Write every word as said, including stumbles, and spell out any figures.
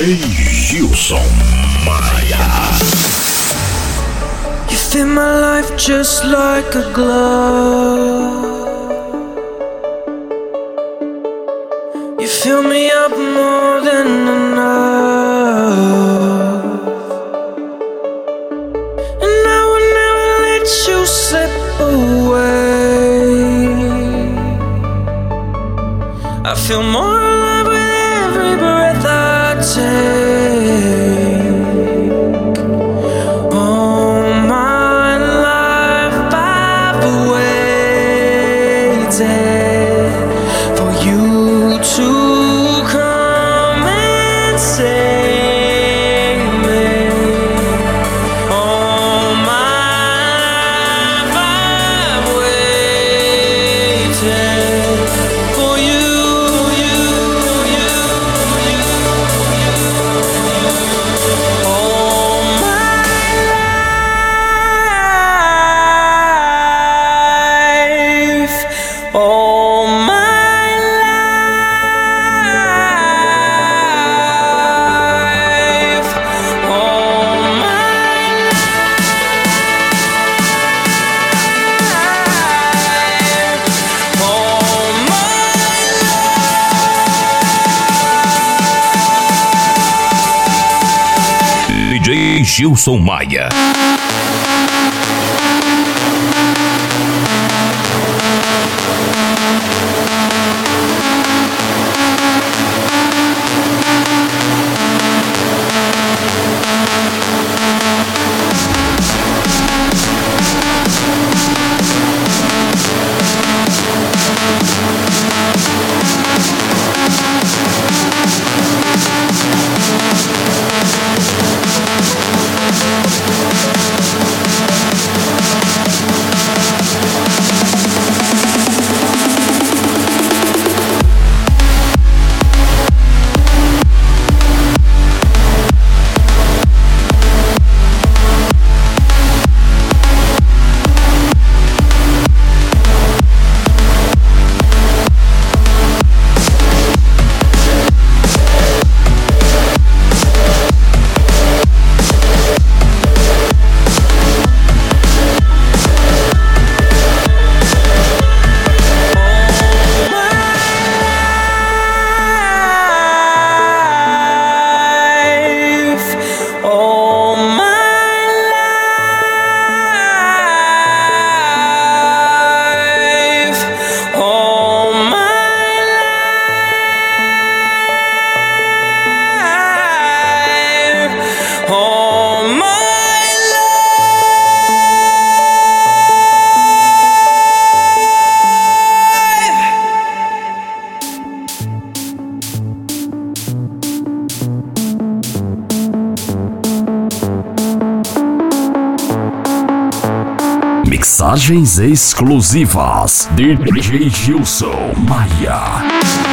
Gilson Maia. You fit my life just like a glove. You fill me up more than enough, and I would never let you slip away. I feel more alive with every breath I take. All my life I've waited for you to come and save me. All my life I've waited for you. All my life, all my life, all my D J Gilson Maia. Mixagens exclusivas de D J Gilson Maia.